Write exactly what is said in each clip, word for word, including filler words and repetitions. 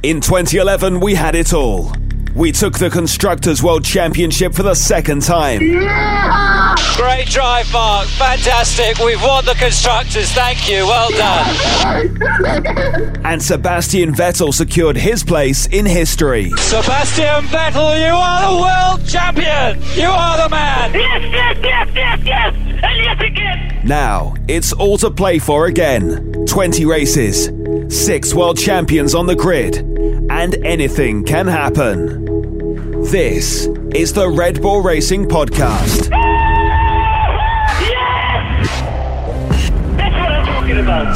In twenty eleven, we had it all. We took the Constructors' World Championship for the second time. Yeah! Great drive, Mark. Fantastic. We've won the Constructors. Thank you. Well done. And Sebastian Vettel secured his place in history. Sebastian Vettel, you are the world champion. You are the man. Yes, yes, yes, yes, yes. And yes again. Now, it's all to play for again. twenty races, six world champions on the grid, and anything can happen. This is the Red Bull Racing Podcast. Yes! That's what I'm talking about.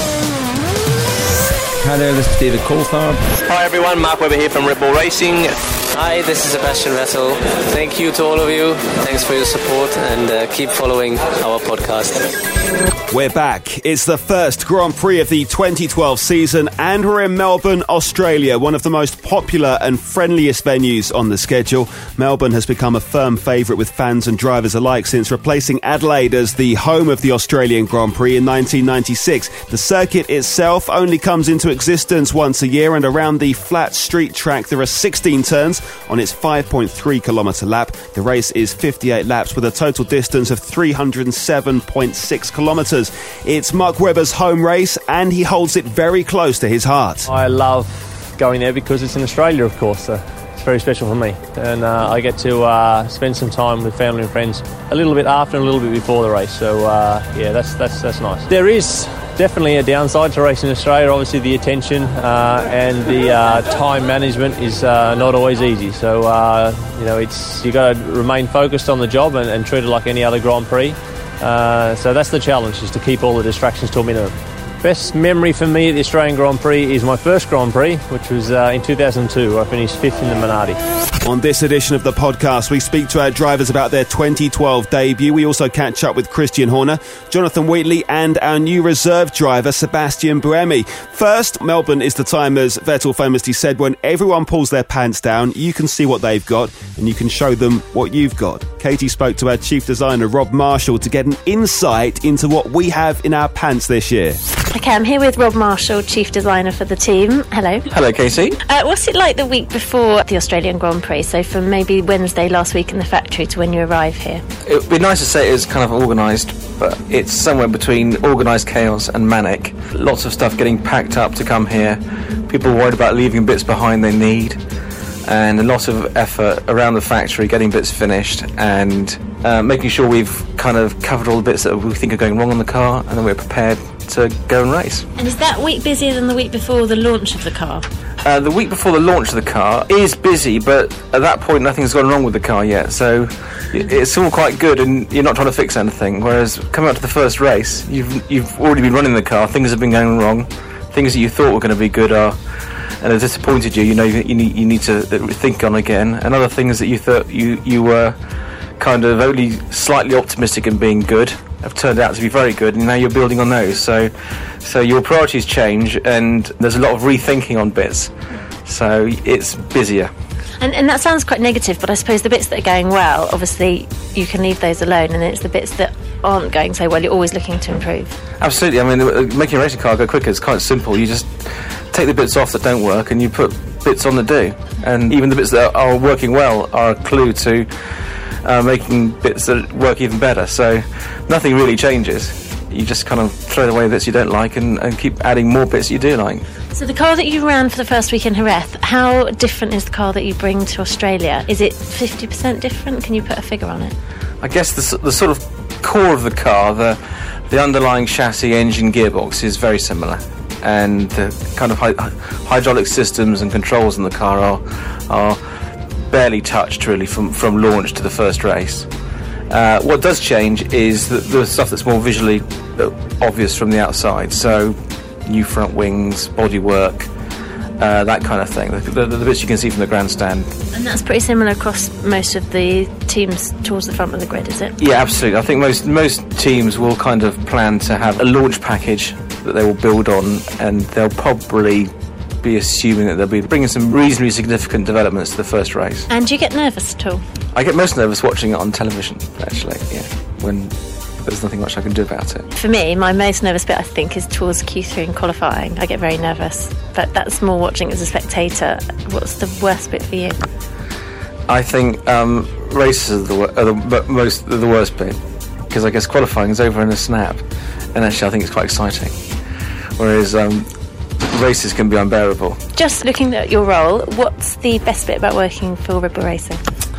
Hi there, this is David Coulthard. Hi everyone, Mark Webber here from Red Bull Racing. Hi, this is Sebastian Vettel. Thank you to all of you. Thanks for your support and uh, keep following our podcast. We're back. It's the first Grand Prix of the twenty twelve season and we're in Melbourne, Australia, one of the most popular and friendliest venues on the schedule. Melbourne has become a firm favourite with fans and drivers alike since replacing Adelaide as the home of the Australian Grand Prix in nineteen ninety-six. The circuit itself only comes into existence once a year, and around the flat street track there are sixteen turns on its five point three kilometre lap. The race is fifty-eight laps with a total distance of three hundred seven point six kilometres. It's Mark Webber's home race and he holds it very close to his heart. I love going there because it's in Australia, of course, so it's very special for me. And uh, I get to uh, spend some time with family and friends a little bit after and a little bit before the race. So, uh, yeah, that's, that's, that's nice. There is definitely a downside to racing in Australia. Obviously the attention uh, and the uh, time management is uh, not always easy. So uh, you know, it's you got to remain focused on the job and, and treat it like any other Grand Prix. Uh, so that's the challenge, is to keep all the distractions to a minimum. Best memory for me at the Australian Grand Prix is my first Grand Prix, which was uh, in two thousand two, where I finished fifth in the Minardi. On this edition of the podcast, we speak to our drivers about their twenty twelve debut. We also catch up with Christian Horner, Jonathan Wheatley and our new reserve driver, Sebastian Buemi. First, Melbourne is the time, as Vettel famously said, when everyone pulls their pants down, you can see what they've got and you can show them what you've got. Katie spoke to our chief designer, Rob Marshall, to get an insight into what we have in our pants this year. Okay, I'm here with Rob Marshall, chief designer for the team. Hello. Hello, Casey. Uh, what's it like the week before the Australian Grand Prix? So from maybe Wednesday last week in the factory to when you arrive here? It would be nice to say it was kind of organised, but it's somewhere between organised chaos and manic. Lots of stuff getting packed up to come here. People worried about leaving bits behind they need. And a lot of effort around the factory getting bits finished and uh, making sure we've kind of covered all the bits that we think are going wrong on the car, and then we're prepared to go and race. And is that week busier than the week before the launch of the car? Uh, the week before the launch of the car is busy, but at that point nothing's gone wrong with the car yet, so it's all quite good and you're not trying to fix anything. Whereas coming up to the first race, you've you've already been running the car, things have been going wrong, things that you thought were going to be good are and have disappointed you. You know, you, you need you need to think on again, and other things that you thought you you were kind of only slightly optimistic in being good have turned out to be very good, and now you're building on those. So, so your priorities change, and there's a lot of rethinking on bits. So it's busier. And, and that sounds quite negative, but I suppose the bits that are going well, obviously you can leave those alone, and it's the bits that aren't going so well you're always looking to improve. Absolutely. I mean, making a racing car go quicker is quite simple. You just take the bits off that don't work and you put bits on that do, and even the bits that are working well are a clue to uh, making bits that work even better. So nothing really changes. You just kind of throw away bits you don't like and, and keep adding more bits you do like. So the car that you ran for the first week in Jerez, how different is the car that you bring to Australia? Is it fifty percent different? Can you put a figure on it? I guess the, the sort of core of the car, the the underlying chassis, engine, gearbox is very similar, and the kind of hy- hydraulic systems and controls in the car are are barely touched really from, from launch to the first race. Uh, what does change is the, the stuff that's more visually obvious from the outside. So new front wings, bodywork, uh, that kind of thing. The, the, the bits you can see from the grandstand. And that's pretty similar across most of the teams towards the front of the grid, is it? Yeah, absolutely. I think most most teams will kind of plan to have a launch package that they will build on, and they'll probably be assuming that they'll be bringing some reasonably significant developments to the first race. And do you get nervous at all? I get most nervous watching it on television, actually, yeah. When there's nothing much I can do about it. For me, my most nervous bit, I think, is towards Q three in qualifying. I get very nervous, but that's more watching as a spectator. What's the worst bit for you? I think um, races are the, are the most are the worst bit, because I guess qualifying is over in a snap, and actually I think it's quite exciting. Whereas um, races can be unbearable. Just looking at your role, what's the best bit about working for Red Bull Racing?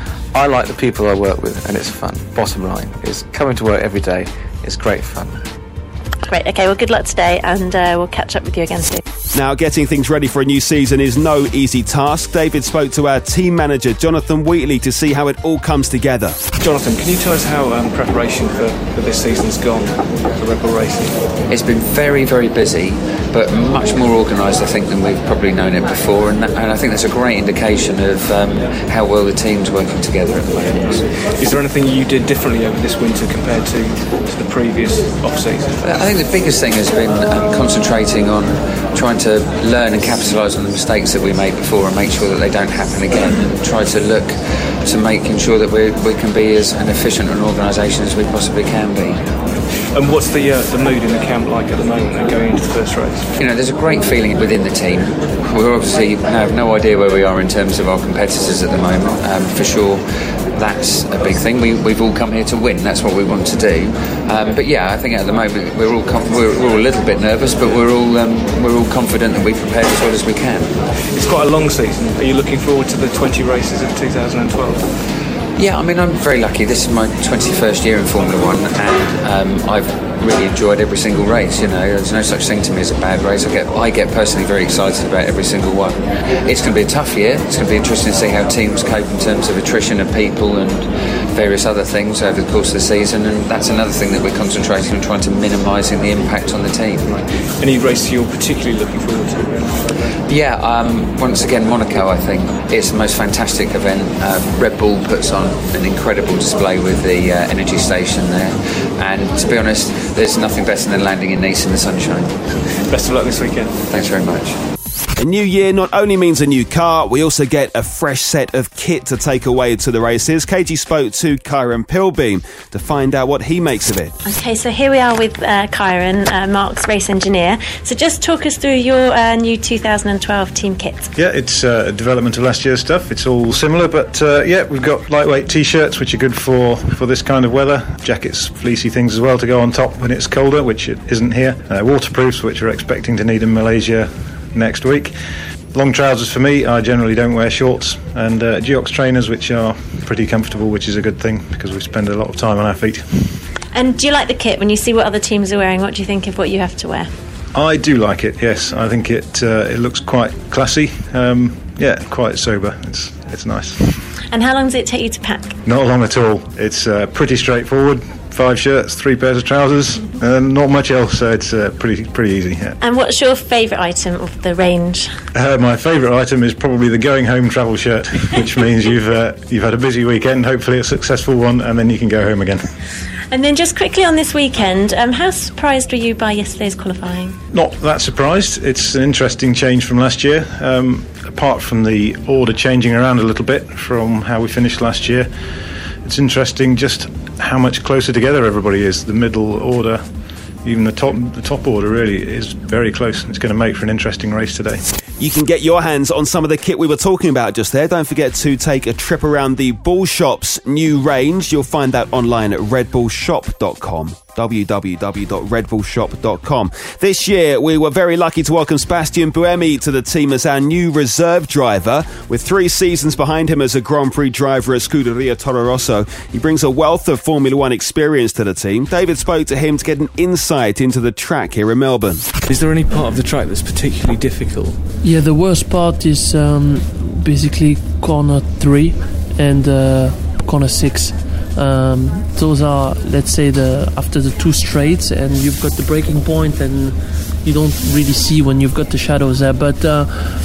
I like the people I work with, and it's fun. Bottom line is coming to work every day is great fun. Great, okay, well good luck today, and uh, we'll catch up with you again soon. Now, getting things ready for a new season is no easy task. David spoke to our team manager, Jonathan Wheatley, to see how it all comes together. Jonathan, can you tell us how um, preparation for, for this season's gone for Red Bull Racing? It's been very, very busy, but much more organised, I think, than we've probably known it before, and, that, and I think that's a great indication of um, how well the team's working together at the moment. Is there anything you did differently over this winter compared to, to the previous off-season? I think the biggest thing has been um, concentrating on trying to learn and capitalise on the mistakes that we made before and make sure that they don't happen again, and try to look to making sure that we we can be as an efficient an organisation as we possibly can be. And what's the uh, the mood in the camp like at the moment and going into the first race? You know, there's a great feeling within the team. We obviously have no idea where we are in terms of our competitors at the moment. Um, for sure, that's a big thing. We, we've all come here to win. That's what we want to do. Um, but yeah, I think at the moment we're all com- we're, we're all a little bit nervous, but we're all um, we're all confident that we prepared as well as we can. It's quite a long season. Are you looking forward to the twenty races of two thousand twelve? Yeah, I mean, I'm very lucky. This is my twenty-first year in Formula One, and um, I've really enjoyed every single race. You know, there's no such thing to me as a bad race. I get, I get personally very excited about every single one. It's going to be a tough year. It's going to be interesting to see how teams cope in terms of attrition of people and various other things over the course of the season. And that's another thing that we're concentrating on, trying to minimising the impact on the team. Any race you're particularly looking forward to? Yeah, um, once again, Monaco, I think. It's the most fantastic event. Um, Red Bull puts on an incredible display with the uh, energy station there. And to be honest, there's nothing better than landing in Nice in the sunshine. Best of luck this weekend. Thanks very much. A new year not only means a new car, we also get a fresh set of kit to take away to the races. K G spoke to Kyron Pilbeam to find out what he makes of it. Okay, so here we are with uh, Kyron, uh, Mark's race engineer. So just talk us through your uh, new two thousand twelve team kit. Yeah, it's uh, a development of last year's stuff. It's all similar, but uh, yeah, we've got lightweight T-shirts, which are good for, for this kind of weather. Jackets, fleecy things as well to go on top when it's colder, which it isn't here. Uh, waterproofs, which we're expecting to need in Malaysia next week. Long trousers for me. I generally don't wear shorts, and uh, Geox trainers, which are pretty comfortable, which is a good thing because we spend a lot of time on our feet. And do you like the kit? When you see what other teams are wearing, what do you think of what you have to wear? I do like it, yes. I think it uh, it looks quite classy. Um, yeah, quite sober. It's it's nice. And how long does it take you to pack? Not long at all. It's uh, pretty straightforward. Five shirts, three pairs of trousers, and not much else, so it's uh, pretty pretty easy. Yeah. And what's your favourite item of the range? Uh, my favourite item is probably the going home travel shirt, which means you've uh, you've had a busy weekend, hopefully a successful one, and then you can go home again. And then just quickly on this weekend, um, how surprised were you by yesterday's qualifying? Not that surprised. It's an interesting change from last year. Um, apart from the order changing around a little bit from how we finished last year, it's interesting just how much closer together everybody is. The middle order, even the top the top order really is very close. It's going to make for an interesting race today. You can get your hands on some of the kit we were talking about just there. Don't forget to take a trip around the Bull Shop's new range. You'll find that online at red bull shop dot com. w w w dot red bull shop dot com. This year, we were very lucky to welcome Sebastian Buemi to the team as our new reserve driver. With three seasons behind him as a Grand Prix driver at Scuderia Toro Rosso, he brings a wealth of Formula One experience to the team. David spoke to him to get an insight into the track here in Melbourne. Is there any part of the track that's particularly difficult? Yeah, the worst part is um, basically corner three and uh, corner six. Um, those are, let's say, the after the two straights, and you've got the braking point, and you don't really see when you've got the shadows there. But uh,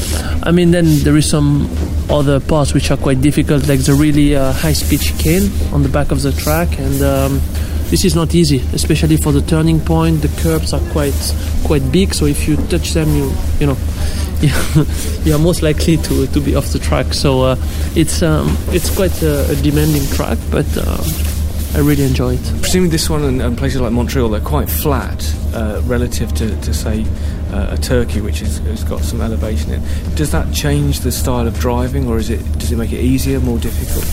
I mean, then there is some other parts which are quite difficult, like the really uh, high-speed chicane on the back of the track, and um, this is not easy, especially for the turning point. The curbs are quite quite big, so if you touch them, you you know. You are most likely to, to be off the track, so uh, it's um, it's quite a, a demanding track, but uh, I really enjoy it. Presumably this one and, and places like Montreal, they're quite flat uh, relative to, to say, uh, a Turkey, which is, has got some elevation in it. Does that change the style of driving, or is it does it make it easier, more difficult?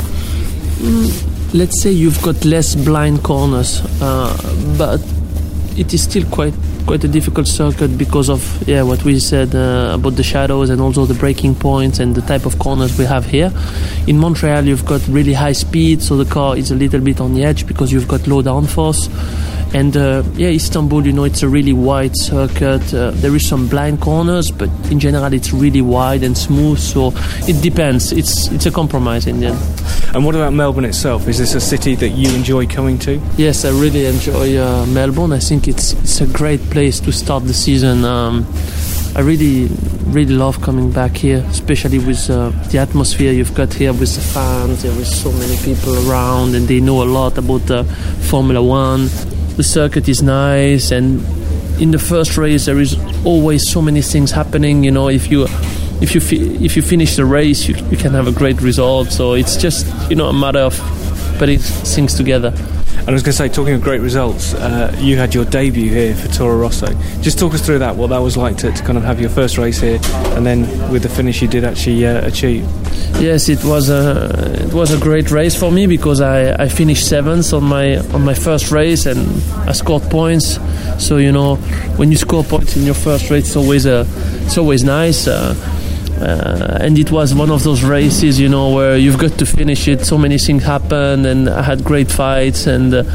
Mm, let's say you've got less blind corners, uh, but it is still quite quite a difficult circuit because of yeah what we said uh, about the shadows and also the braking points and the type of corners we have here. In Montreal you've got really high speed, so the car is a little bit on the edge because you've got low downforce. And uh, yeah, Istanbul, you know, it's a really wide circuit. Uh, there is some blind corners, but in general it's really wide and smooth, so it depends. It's it's a compromise in the end. And what about Melbourne itself? Is this a city that you enjoy coming to? Yes, I really enjoy uh, Melbourne. I think it's it's a great place to start the season. Um, I really, really love coming back here, especially with uh, the atmosphere you've got here with the fans. There is so many people around and they know a lot about uh, Formula One. The circuit is nice, and in the first race there is always so many things happening. You know, if you if you fi- if you finish the race, you, you can have a great result. So it's just, you know, a matter of putting things together. And I was going to say, talking of great results, uh, you had your debut here for Toro Rosso. Just talk us through that, what that was like to, to kind of have your first race here, and then with the finish you did actually uh, achieve. Yes, it was a it was a great race for me because I, I finished seventh on my on my first race and I scored points. So you know, when you score points in your first race, it's always a it's always nice. Uh, Uh, and it was one of those races, you know, where you've got to finish it. So many things happened, and I had great fights, and uh,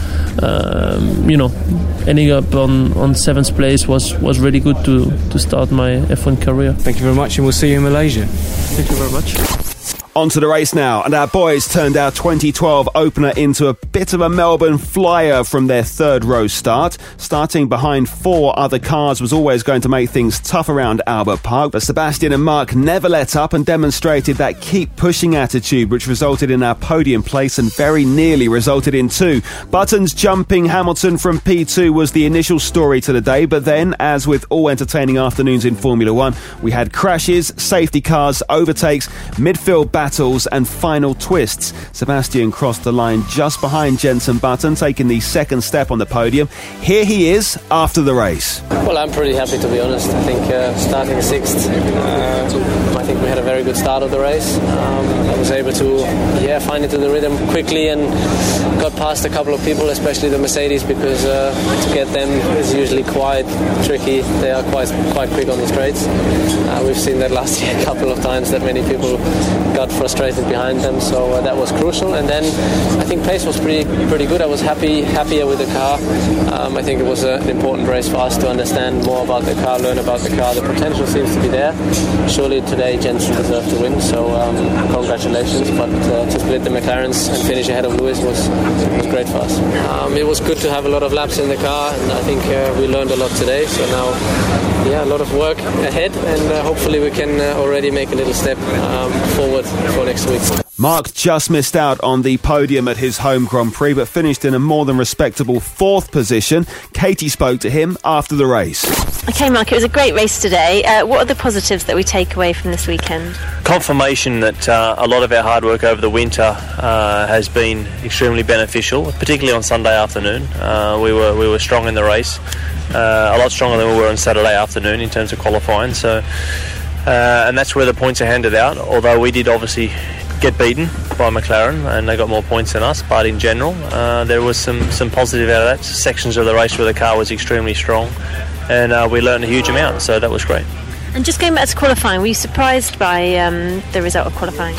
um, you know, ending up on, on seventh place was, was really good to, to start my F one career. Thank you very much, and we'll see you in Malaysia. Thank you very much. On to the race now, and our boys turned our twenty twelve opener into a bit of a Melbourne flyer from their third row start. Starting behind four other cars was always going to make things tough around Albert Park, but Sebastian and Mark never let up and demonstrated that keep pushing attitude, which resulted in our podium place and very nearly resulted in two. Buttons jumping Hamilton from P two was the initial story to the day, but then, as with all entertaining afternoons in Formula One, we had crashes, safety cars, overtakes, midfield battles, battles and final twists. Sebastian crossed the line just behind Jenson Button, taking the second step on the podium. Here he is after the race. Well, I'm pretty happy, to be honest. I think uh, starting sixth, uh, I think we had a very good start of the race. Um, I was able to yeah, find into the rhythm quickly and got past a couple of people, especially the Mercedes, because uh, to get them is usually quite tricky. They are quite quite quick on the straights. Uh, we've seen that last year a couple of times, that many people got frustrated behind them, so uh, that was crucial. And then I think pace was pretty pretty good. I was happy happier with the car. Um, I think it was a, an important race for us to understand more about the car, learn about the car. The potential seems to be there. Surely today Jenson deserved to win, so um, congratulations. But uh, to split the McLarens and finish ahead of Lewis was, was great for us. Um, it was good to have a lot of laps in the car, and I think uh, we learned a lot today. So now, yeah, a lot of work ahead, and uh, hopefully we can uh, already make a little step um, forward for next week. Mark just missed out on the podium at his home Grand Prix, but finished in a more than respectable fourth position. Katie spoke to him after the race. OK, Mark, it was a great race today. Uh, what are the positives that we take away from this weekend? Confirmation that uh, a lot of our hard work over the winter uh, has been extremely beneficial, particularly on Sunday afternoon. Uh, we were we were strong in the race, uh, a lot stronger than we were on Saturday afternoon in terms of qualifying. So, uh, and that's where the points are handed out. Although we did obviously get beaten by McLaren and they got more points than us, but in general uh, there was some, some positive out of that. Sections of the race where the car was extremely strong, and uh, we learned a huge amount, so that was great. And just going back to qualifying, were you surprised by um, the result of qualifying?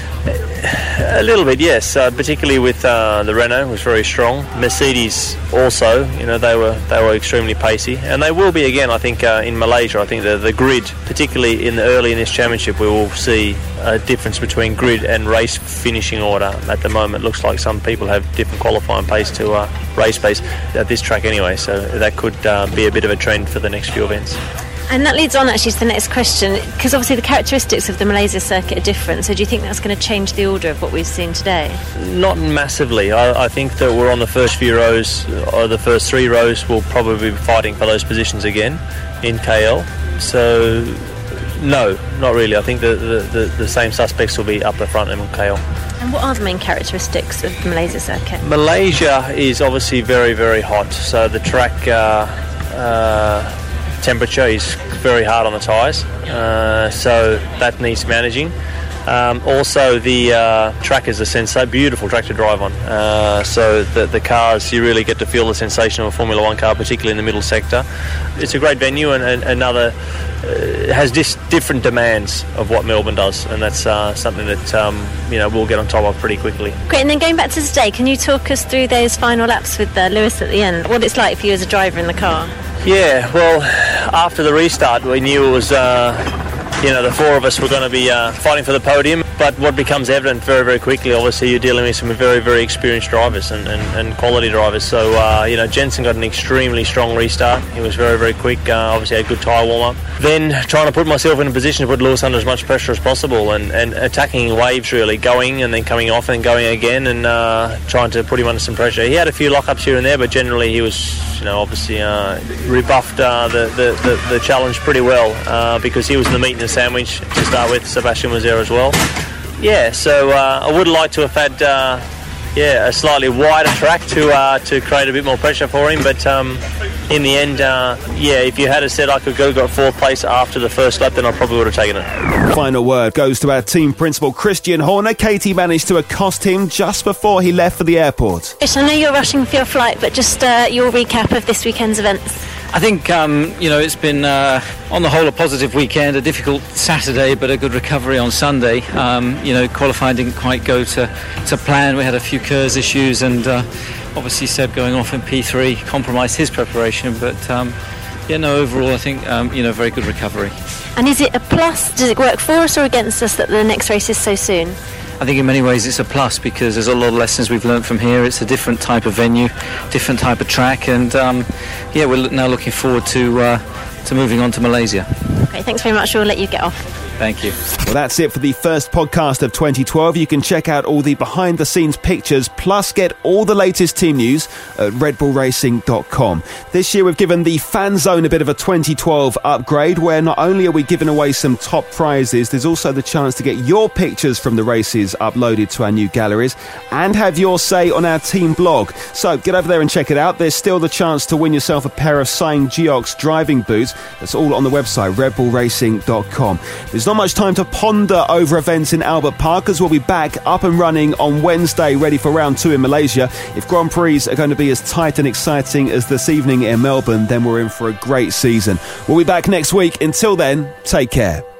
A little bit, yes. Uh, particularly with uh, the Renault was very strong. Mercedes also, you know, they were they were extremely pacey, and they will be again. I think uh, in Malaysia, I think the the grid, particularly in the early in this championship, we will see a difference between grid and race finishing order. At the moment, looks like some people have different qualifying pace to uh, race pace at this track anyway. So that could uh, be a bit of a trend for the next few events. And that leads on actually to the next question, because obviously the characteristics of the Malaysia circuit are different, so do you think that's going to change the order of what we've seen today? Not massively. I, I think that we're on the first few rows, or the first three rows, we'll probably be fighting for those positions again in K L. So, no, not really. I think the, the, the, the same suspects will be up the front and K L. And what are the main characteristics of the Malaysia circuit? Malaysia is obviously very, very hot. So the track uh, uh, temperature is very hard on the tyres. Uh, so that needs managing. Um, also, the uh, track is a sensa- beautiful track to drive on. Uh, so the, the cars, you really get to feel the sensation of a Formula One car, particularly in the middle sector. It's a great venue, and, and another uh, has dis- different demands of what Melbourne does, and that's uh, something that um, you know we'll get on top of pretty quickly. Great. And then going back to today, can you talk us through those final laps with uh, Lewis at the end? What it's like for you as a driver in the car? Yeah. Well, after the restart, we knew it was. Uh, You know, the four of us were going to be uh, fighting for the podium, but what becomes evident very, very quickly, obviously, you're dealing with some very, very experienced drivers and, and, and quality drivers. So, uh, you know, Jenson got an extremely strong restart. He was very, very quick. Uh, obviously, had a good tyre warm-up. Then trying to put myself in a position to put Lewis under as much pressure as possible and, and attacking waves, really, going and then coming off and going again and uh, trying to put him under some pressure. He had a few lock-ups here and there, but generally he was, you know, obviously uh, rebuffed uh, the, the, the, the challenge pretty well uh, because he was in the meat and the sandwich to start with. Sebastian was there as well. Yeah, so uh, I would like to have had uh, yeah a slightly wider track to uh, to create a bit more pressure for him, but um, in the end, uh, yeah, if you had said I could go got fourth place after the first lap, then I probably would have taken it. Final word goes to our team principal, Christian Horner. Katie managed to accost him just before he left for the airport. Ish, I know you're rushing for your flight, but just uh, your recap of this weekend's events. I think, um, you know, it's been, uh, on the whole, a positive weekend, a difficult Saturday, but a good recovery on Sunday. Um, you know, qualifying didn't quite go to, to plan. We had a few K E R S issues, and uh, obviously Seb going off in P three compromised his preparation. But, um, yeah, no, overall, I think, um, you know, very good recovery. And is it a plus? Does it work for us or against us that the next race is so soon? I think in many ways it's a plus because there's a lot of lessons we've learned from here. It's a different type of venue, different type of track, and um, yeah, we're now looking forward to uh, to moving on to Malaysia. Okay, thanks very much. We'll let you get off. Thank you. Well, that's it for the first podcast of twenty twelve. You can check out all the behind-the-scenes pictures, plus get all the latest team news at red bull racing dot com. This year we've given the Fan Zone a bit of a twenty twelve upgrade, where not only are we giving away some top prizes, there's also the chance to get your pictures from the races uploaded to our new galleries and have your say on our team blog. So get over there and check it out. There's still the chance to win yourself a pair of signed Geox driving boots. That's all on the website, red bull racing dot com. There's not much time to ponder over events in Albert Park, as we'll be back up and running on Wednesday, ready for round two in Malaysia. If Grand Prix are going to be as tight and exciting as this evening in Melbourne, then we're in for a great season. We'll be back next week. Until then, take care.